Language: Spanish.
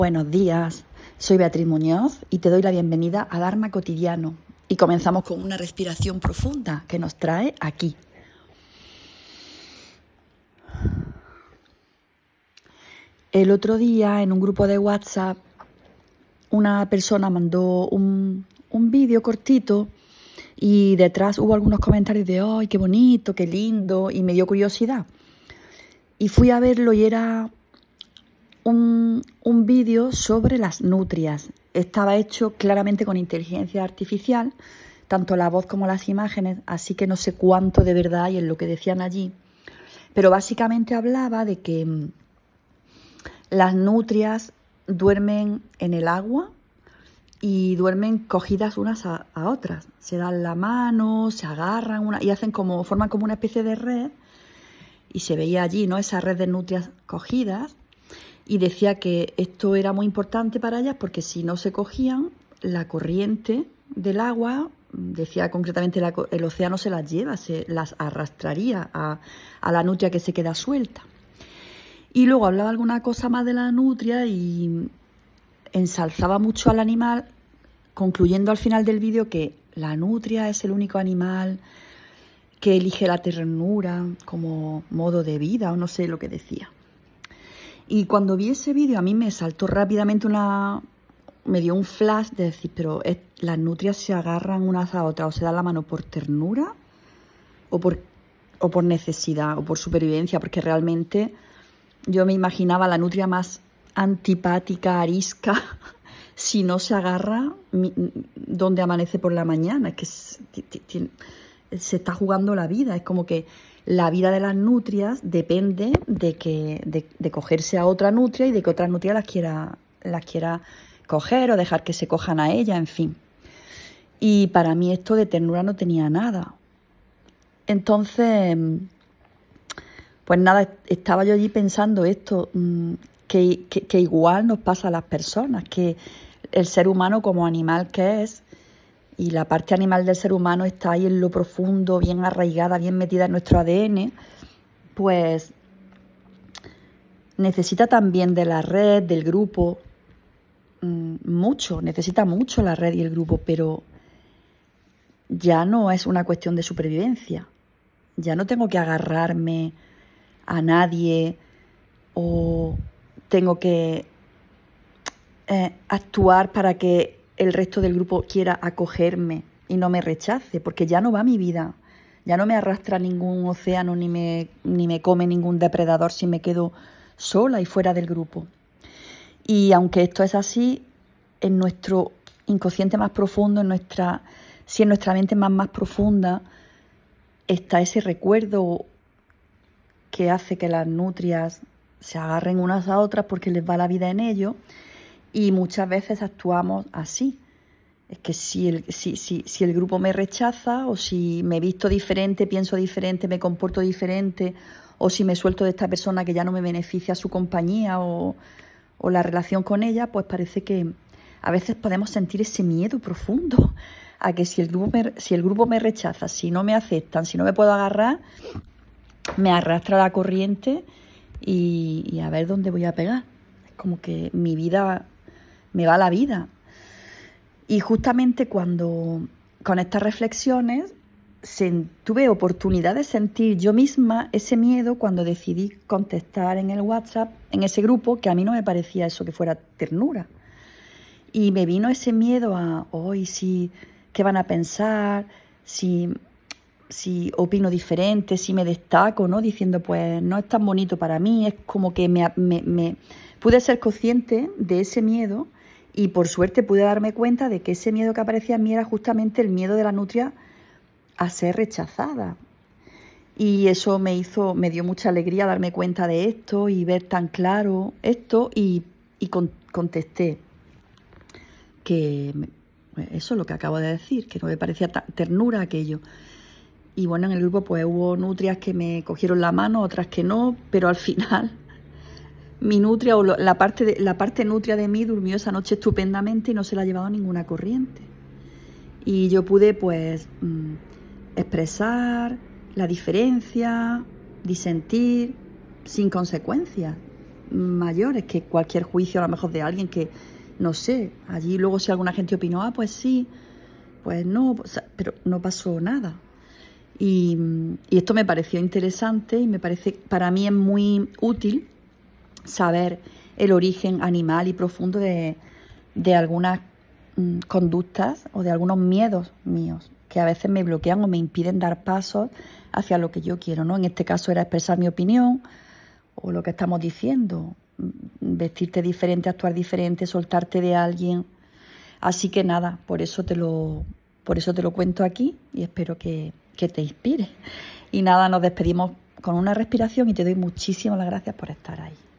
Buenos días, soy Beatriz Muñoz y te doy la bienvenida a Dharma Cotidiano. Y comenzamos con una respiración profunda que nos trae aquí. El otro día en un grupo de WhatsApp una persona mandó un vídeo cortito y detrás hubo algunos comentarios de ¡ay, qué bonito, qué lindo! Y me dio curiosidad. Y fui a verlo y era un vídeo sobre las nutrias. Estaba hecho claramente con inteligencia artificial, tanto la voz como las imágenes, así que no sé cuánto de verdad hay en lo que decían allí. Pero básicamente hablaba de que las nutrias duermen en el agua y duermen cogidas unas a otras. Se dan la mano, se agarran y forman como una especie de red. Y se veía allí, ¿no?, esa red de nutrias cogidas. Y decía que esto era muy importante para ellas porque si no se cogían, la corriente del agua, decía concretamente el océano se las lleva, se las arrastraría a la nutria que se queda suelta. Y luego hablaba alguna cosa más de la nutria y ensalzaba mucho al animal, concluyendo al final del vídeo que la nutria es el único animal que elige la ternura como modo de vida, o no sé lo que decía. Y cuando vi ese vídeo a mí me saltó rápidamente me dio un flash de decir, pero las nutrias se agarran unas a otras o se dan la mano por ternura o por necesidad o por supervivencia, porque realmente yo me imaginaba la nutria más antipática, arisca, si no se agarra donde amanece por la mañana. Es que se está jugando la vida, es como que la vida de las nutrias depende de cogerse a otra nutria y de que otra nutria las quiera coger o dejar que se cojan a ella, en fin. Y para mí esto de ternura no tenía nada. Entonces, pues nada, estaba yo allí pensando esto, que igual nos pasa a las personas, que el ser humano como animal que es, y la parte animal del ser humano está ahí en lo profundo, bien arraigada, bien metida en nuestro ADN, pues necesita también de la red, del grupo, necesita mucho la red y el grupo, pero ya no es una cuestión de supervivencia. Ya no tengo que agarrarme a nadie o tengo que actuar para que el resto del grupo quiera acogerme y no me rechace, porque ya no va mi vida, ya no me arrastra ningún océano ni me come ningún depredador si me quedo sola y fuera del grupo. Y aunque esto es así, en nuestro inconsciente más profundo, si en nuestra mente más profunda, está ese recuerdo que hace que las nutrias se agarren unas a otras porque les va la vida en ello. Y muchas veces actuamos así. Es que si el grupo me rechaza o si me visto diferente, pienso diferente, me comporto diferente, o si me suelto de esta persona que ya no me beneficia su compañía o la relación con ella, pues parece que a veces podemos sentir ese miedo profundo a que si el grupo me rechaza, si no me aceptan, si no me puedo agarrar, me arrastra la corriente y a ver dónde voy a pegar. Es como que mi vida me va la vida. Y justamente con estas reflexiones tuve oportunidad de sentir yo misma ese miedo cuando decidí contestar en el WhatsApp, en ese grupo, que a mí no me parecía eso que fuera ternura. Y me vino ese miedo a, ¿qué van a pensar? Si opino diferente, si me destaco, ¿no? Diciendo, pues no es tan bonito para mí. Es como que me pude ser consciente de ese miedo. Y por suerte pude darme cuenta de que ese miedo que aparecía en mí era justamente el miedo de la nutria a ser rechazada. Y eso me dio mucha alegría darme cuenta de esto y ver tan claro esto y contesté que eso es lo que acabo de decir, que no me parecía ternura aquello. Y bueno, en el grupo pues hubo nutrias que me cogieron la mano, otras que no, pero al final mi nutria o la parte nutria de mí durmió esa noche estupendamente y no se la ha llevado ninguna corriente. Y yo pude pues expresar la diferencia, disentir sin consecuencias. mayores que cualquier juicio a lo mejor de alguien que, no sé, allí luego si alguna gente opinó, pues sí, pues no, pero no pasó nada. Y esto me pareció interesante y me parece, para mí es muy útil saber el origen animal y profundo de algunas conductas o de algunos miedos míos que a veces me bloquean o me impiden dar pasos hacia lo que yo quiero, ¿no? En este caso era expresar mi opinión o lo que estamos diciendo, vestirte diferente, actuar diferente, soltarte de alguien. Así que nada, por eso te lo cuento aquí y espero que te inspire. Y nada, nos despedimos con una respiración y te doy muchísimas gracias por estar ahí.